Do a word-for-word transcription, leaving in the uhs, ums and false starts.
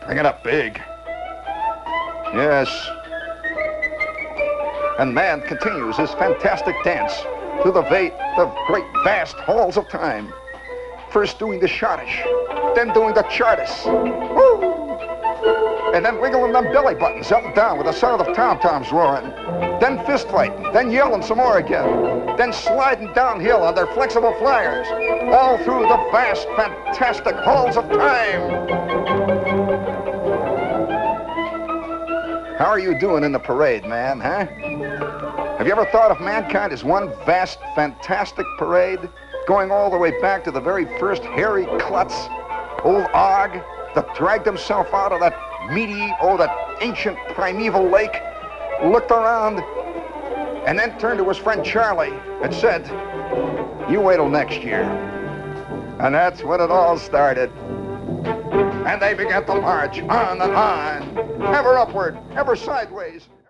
Bring it up big. Yes. And man continues his fantastic dance through the, va- the great vast halls of time. First doing the schottish, then doing the chartis. Woo! And then wiggling them belly buttons up and down with the sound of tom-toms roaring. Then fist fighting, then yelling some more again. Then sliding downhill on their flexible flyers. All through the vast, fantastic halls of time. How are you doing in the parade, man, huh? Have you ever thought of mankind as one vast, fantastic parade? Going all the way back to the very first hairy klutz, old Og, that dragged himself out of that meaty, oh, that ancient primeval lake, looked around, and then turned to his friend Charlie and said, you wait till next year. And that's when it all started. And they began to march on and on, ever upward, ever sideways.